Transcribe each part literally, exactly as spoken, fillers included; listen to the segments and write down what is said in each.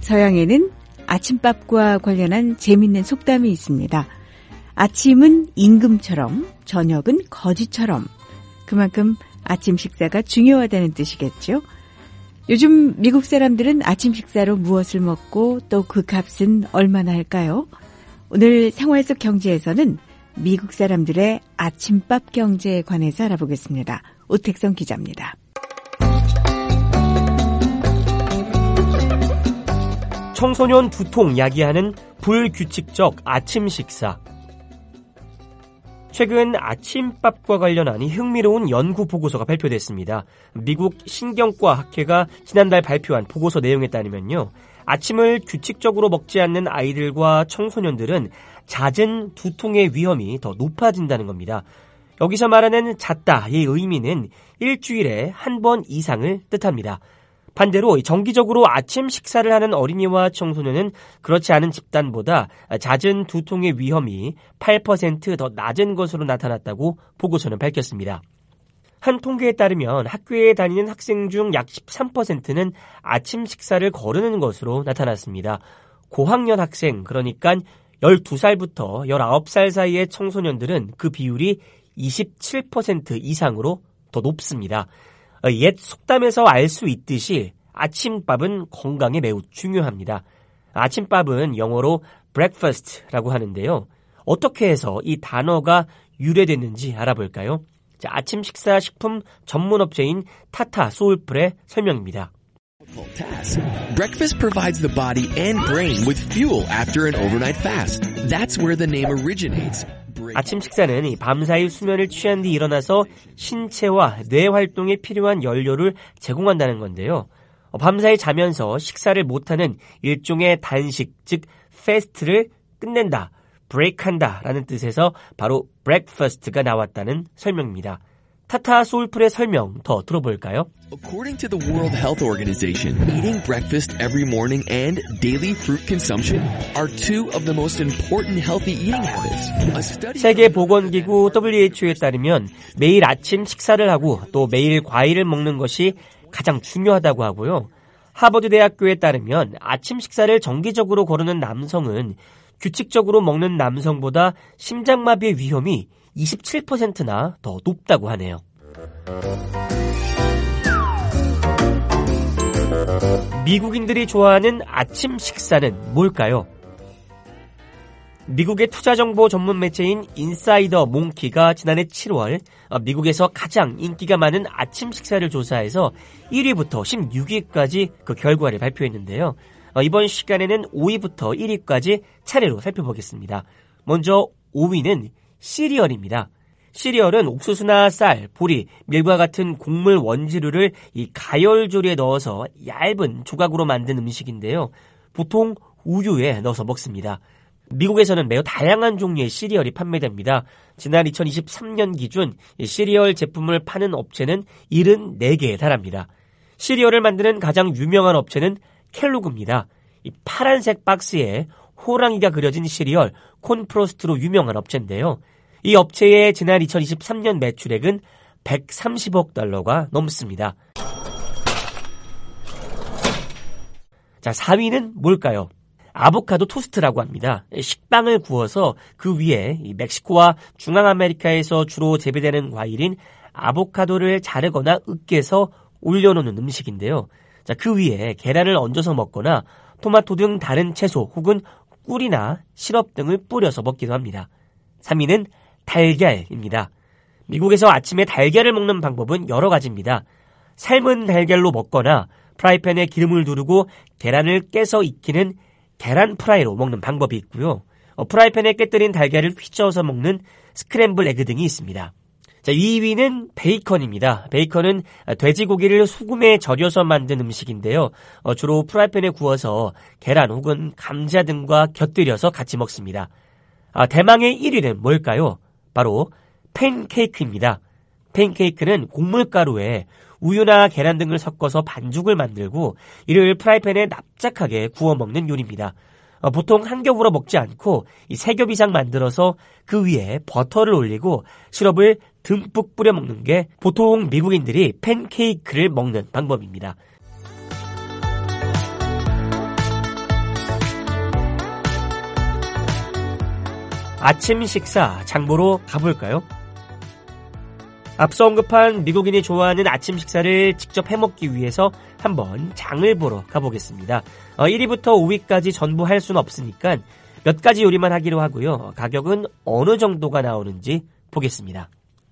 서양에는 아침밥과 관련한 재밌는 속담이 있습니다. 아침은 임금처럼, 저녁은 거지처럼. 그만큼 아침 식사가 중요하다는 뜻이겠죠. 요즘 미국 사람들은 아침 식사로 무엇을 먹고 또 그 값은 얼마나 할까요? 오늘 생활 속 경제에서는 미국 사람들의 아침밥 경제에 관해서 알아보겠습니다. 오택성 기자입니다. 청소년 두통 야기하는 불규칙적 아침 식사. 최근 아침밥과 관련한 흥미로운 연구 보고서가 발표됐습니다. 미국 신경과 학회가 지난달 발표한 보고서 내용에 따르면요. 아침을 규칙적으로 먹지 않는 아이들과 청소년들은 잦은 두통의 위험이 더 높아진다는 겁니다. 여기서 말하는 잦다의 의미는 일주일에 한 번 이상을 뜻합니다. 반대로 정기적으로 아침 식사를 하는 어린이와 청소년은 그렇지 않은 집단보다 잦은 두통의 위험이 팔 퍼센트 더 낮은 것으로 나타났다고 보고서는 밝혔습니다. 한 통계에 따르면 학교에 다니는 학생 중 약 십삼 퍼센트는 아침 식사를 거르는 것으로 나타났습니다. 고학년 학생, 그러니까 열두 살부터 열아홉 살 사이의 청소년들은 그 비율이 이십칠 퍼센트 이상으로 더 높습니다. 옛 속담에서 알 수 있듯이 아침밥은 건강에 매우 중요합니다. 아침밥은 영어로 breakfast라고 하는데요. 어떻게 해서 이 단어가 유래됐는지 알아볼까요? 자, 아침 식사 식품 전문 업체인 타타 소울풀의 설명입니다. Breakfast provides the body and brain with fuel after an overnight fast. That's where the name originates. 아침 식사는 밤사이 수면을 취한 뒤 일어나서 신체와 뇌 활동에 필요한 연료를 제공한다는 건데요. 밤사이 자면서 식사를 못하는 일종의 단식, 즉 패스트를 끝낸다, 브레이크한다 라는 뜻에서 바로 breakfast가 나왔다는 설명입니다. 타타 소울풀의 설명 더 들어볼까요? According to the World Health Organization, eating breakfast every morning and daily fruit consumption are two of the most important healthy eating habits. A study... 세계보건기구 더블유에이치오에 따르면 매일 아침 식사를 하고 또 매일 과일을 먹는 것이 가장 중요하다고 하고요. 하버드 대학교에 따르면 아침 식사를 정기적으로 거르는 남성은 규칙적으로 먹는 남성보다 심장마비의 위험이 이십칠 퍼센트나 더 높다고 하네요. 미국인들이 좋아하는 아침 식사는 뭘까요? 미국의 투자정보 전문 매체인 인사이더 몽키가 지난해 칠월 미국에서 가장 인기가 많은 아침 식사를 조사해서 일 위부터 십육 위까지 그 결과를 발표했는데요. 이번 시간에는 오 위부터 일 위까지 차례로 살펴보겠습니다. 먼저 오 위는 시리얼입니다. 시리얼은 옥수수나 쌀, 보리, 밀과 같은 곡물 원재료를 이 가열조리에 넣어서 얇은 조각으로 만든 음식인데요. 보통 우유에 넣어서 먹습니다. 미국에서는 매우 다양한 종류의 시리얼이 판매됩니다. 지난 이천이십삼 년 기준 시리얼 제품을 파는 업체는 칠십사 개에 달합니다. 시리얼을 만드는 가장 유명한 업체는 켈로그입니다. 이 파란색 박스에 호랑이가 그려진 시리얼 콘프로스트로 유명한 업체인데요. 이 업체의 지난 이천이십삼 년 매출액은 백삼십억 달러가 넘습니다. 자, 사 위는 뭘까요? 아보카도 토스트라고 합니다. 식빵을 구워서 그 위에 멕시코와 중앙아메리카에서 주로 재배되는 과일인 아보카도를 자르거나 으깨서 올려놓는 음식인데요. 자, 그 위에 계란을 얹어서 먹거나 토마토 등 다른 채소 혹은 꿀이나 시럽 등을 뿌려서 먹기도 합니다. 삼 위는 달걀입니다. 미국에서 아침에 달걀을 먹는 방법은 여러 가지입니다. 삶은 달걀로 먹거나 프라이팬에 기름을 두르고 계란을 깨서 익히는 계란 프라이로 먹는 방법이 있고요. 어, 프라이팬에 깨뜨린 달걀을 휘저어서 먹는 스크램블 에그 등이 있습니다. 자, 이 위는 베이컨입니다. 베이컨은 돼지고기를 소금에 절여서 만든 음식인데요. 어, 주로 프라이팬에 구워서 계란 혹은 감자 등과 곁들여서 같이 먹습니다. 아, 대망의 일 위는 뭘까요? 바로 팬케이크입니다. 팬케이크는 곡물가루에 우유나 계란 등을 섞어서 반죽을 만들고 이를 프라이팬에 납작하게 구워 먹는 요리입니다. 어, 보통 한 겹으로 먹지 않고 이 세 겹 이상 만들어서 그 위에 버터를 올리고 시럽을 듬뿍 뿌려 먹는 게 보통 미국인들이 팬케이크를 먹는 방법입니다. 아침 식사 장보러 가볼까요? 앞서 언급한 미국인이 좋아하는 아침 식사를 직접 해먹기 위해서 한번 장을 보러 가보겠습니다. 어, 일 위부터 오 위까지 전부 할 수는 없으니까 몇 가지 요리만 하기로 하고요. 가격은 어느 정도가 나오는지 보겠습니다.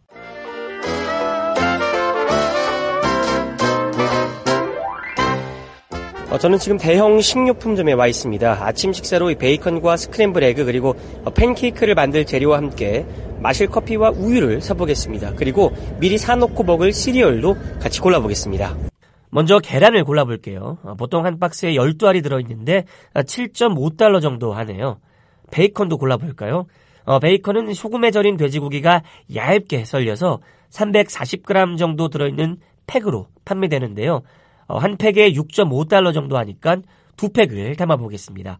어, 저는 지금 대형 식료품점에 와 있습니다. 아침 식사로 베이컨과 스크램블 에그 그리고 팬케이크를 만들 재료와 함께 마실 커피와 우유를 사보겠습니다. 그리고 미리 사놓고 먹을 시리얼도 같이 골라보겠습니다. 먼저 계란을 골라볼게요. 어, 보통 한 박스에 열두 알이 들어있는데 칠 점 오 달러 정도 하네요. 베이컨도 골라볼까요? 어, 베이컨은 소금에 절인 돼지고기가 얇게 썰려서 삼백사십 그램 정도 들어있는 팩으로 판매되는데요. 어, 한 팩에 육 점 오 달러 정도 하니까 두 팩을 담아보겠습니다.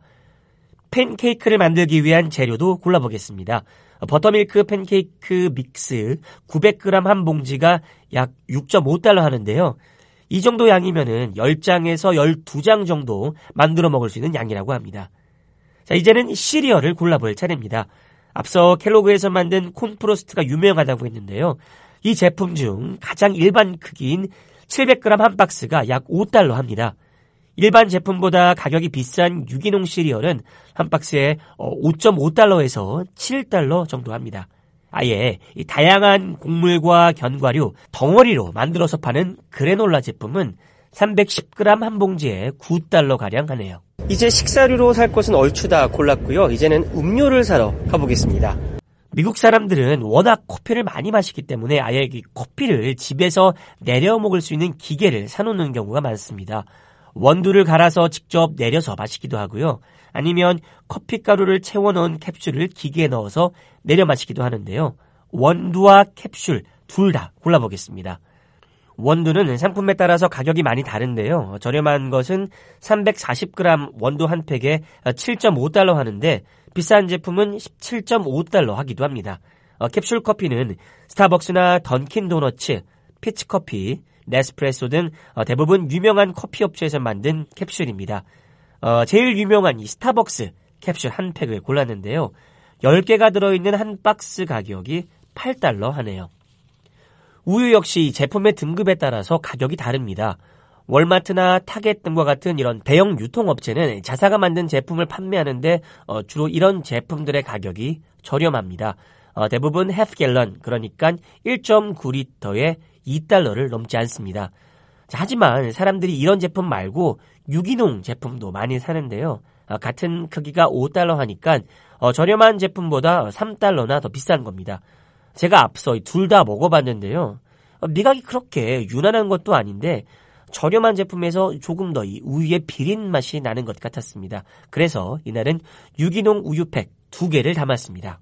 팬케이크를 만들기 위한 재료도 골라보겠습니다. 어, 버터밀크 팬케이크 믹스 구백 그램 한 봉지가 약 육 점 오 달러 하는데요. 이 정도 양이면은 십 장에서 십이 장 정도 만들어 먹을 수 있는 양이라고 합니다. 자, 이제는 시리얼을 골라볼 차례입니다. 앞서 켈로그에서 만든 콘프로스트가 유명하다고 했는데요. 이 제품 중 가장 일반 크기인 칠백 그램 한 박스가 약 오 달러 합니다. 일반 제품보다 가격이 비싼 유기농 시리얼은 한 박스에 오 점 오 달러에서 칠 달러 정도 합니다. 아예 이 다양한 곡물과 견과류 덩어리로 만들어서 파는 그래놀라 제품은 삼백십 그램 한 봉지에 구 달러가량 하네요. 이제 식사류로 살 것은 얼추 다 골랐고요. 이제는 음료를 사러 가보겠습니다. 미국 사람들은 워낙 커피를 많이 마시기 때문에 아예 이 커피를 집에서 내려 먹을 수 있는 기계를 사놓는 경우가 많습니다. 원두를 갈아서 직접 내려서 마시기도 하고요. 아니면 커피가루를 채워넣은 캡슐을 기계에 넣어서 내려 마시기도 하는데요. 원두와 캡슐 둘 다 골라보겠습니다. 원두는 상품에 따라서 가격이 많이 다른데요. 저렴한 것은 삼백사십 그램 원두 한 팩에 칠 점 오 달러 하는데 비싼 제품은 십칠 점 오 달러 하기도 합니다. 어, 캡슐 커피는 스타벅스나 던킨 도너츠, 피치커피, 네스프레소 등 어, 대부분 유명한 커피 업체에서 만든 캡슐입니다. 어, 제일 유명한 이 스타벅스 캡슐 한 팩을 골랐는데요. 열 개가 들어있는 한 박스 가격이 팔 달러 하네요. 우유 역시 제품의 등급에 따라서 가격이 다릅니다. 월마트나 타겟 등과 같은 이런 대형 유통업체는 자사가 만든 제품을 판매하는데 어, 주로 이런 제품들의 가격이 저렴합니다. 어, 대부분 half gallon, 그러니까 일 점 구 리터에 이 달러를 넘지 않습니다. 자, 하지만 사람들이 이런 제품 말고 유기농 제품도 많이 사는데요. 어, 같은 크기가 오 달러 하니까 어, 저렴한 제품보다 삼 달러나 더 비싼 겁니다. 제가 앞서 둘 다 먹어봤는데요. 어, 미각이 그렇게 유난한 것도 아닌데 저렴한 제품에서 조금 더 이 우유의 비린 맛이 나는 것 같았습니다. 그래서 이날은 유기농 우유팩 두 개를 담았습니다.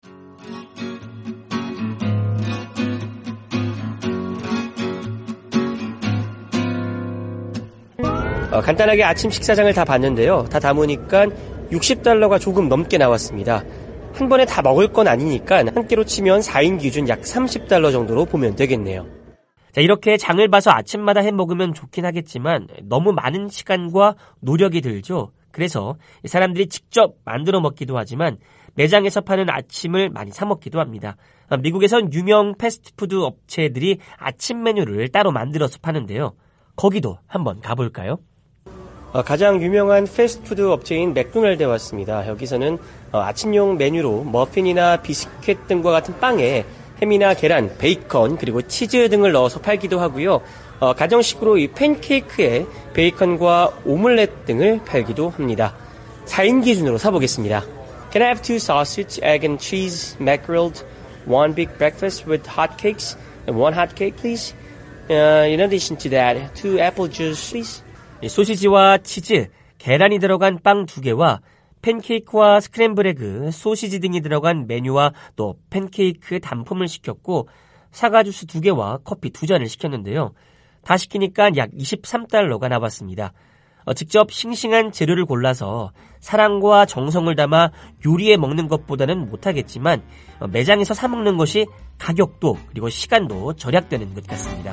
어, 간단하게 아침 식사장을 다 봤는데요. 다 담으니까 육십 달러가 조금 넘게 나왔습니다. 한 번에 다 먹을 건 아니니까 한 끼로 치면 사 인 기준 약 삼십 달러 정도로 보면 되겠네요. 자, 이렇게 장을 봐서 아침마다 해 먹으면 좋긴 하겠지만 너무 많은 시간과 노력이 들죠. 그래서 사람들이 직접 만들어 먹기도 하지만 매장에서 파는 아침을 많이 사 먹기도 합니다. 미국에선 유명 패스트푸드 업체들이 아침 메뉴를 따로 만들어서 파는데요. 거기도 한번 가볼까요? 어, 가장 유명한 패스트푸드 업체인 맥도날드에 왔습니다. 여기서는 어, 아침용 메뉴로 머핀이나 비스킷 등과 같은 빵에 햄이나 계란, 베이컨, 그리고 치즈 등을 넣어서 팔기도 하고요. 어, 가정식으로 이 팬케이크에 베이컨과 오믈렛 등을 팔기도 합니다. 사 인 기준으로 사보겠습니다. Can I have two sausage, egg and cheese, mackereled, one big breakfast with hot cakes, and one hot cake, please? Uh, in addition to that, two apple juice, please. 소시지와 치즈, 계란이 들어간 빵 두 개와 팬케이크와 스크램블 에그, 소시지 등이 들어간 메뉴와 또 팬케이크 단품을 시켰고 사과 주스 두 개와 커피 두 잔을 시켰는데요. 다 시키니까 약 이십삼 달러가 나왔습니다. 어, 직접 싱싱한 재료를 골라서 사랑과 정성을 담아 요리해 먹는 것보다는 못하겠지만 어, 매장에서 사 먹는 것이 가격도 그리고 시간도 절약되는 것 같습니다.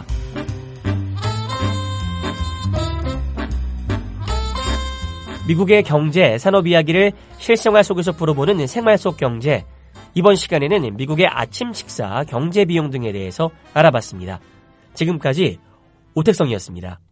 미국의 경제, 산업 이야기를 실생활 속에서 풀어보는 생활 속 경제. 이번 시간에는 미국의 아침 식사, 경제 비용 등에 대해서 알아봤습니다. 지금까지 오택성이었습니다.